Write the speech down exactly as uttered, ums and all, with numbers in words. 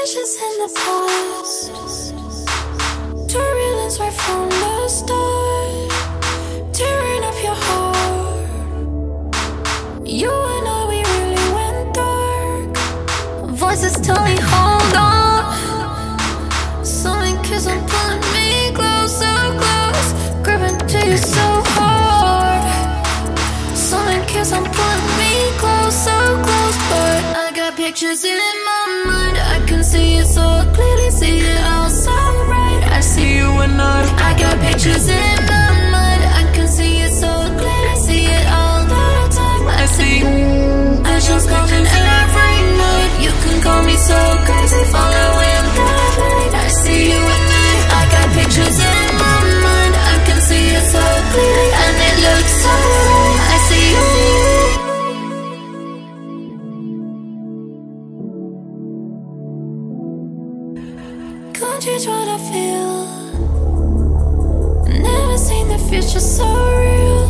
Visions in the past, turbulence right from the start, tearing up your heart. You and I, we really went dark. Voices tell me hold on. Something keeps on pulling me close, so close, gripping to you so hard. Something keeps on pulling me close, so close, but I got pictures in my mind. I can see it so clearly, see it all so right. I see you and I. I got pictures in my mind. I can see it so clearly, see it all the time. I see visions coming every night. You can call me so crazy, following the light. I see you and I. I got pictures in my mind. I can see it so clearly, and it looks so right. I see you. Can't you what I feel? Never seen the future so real.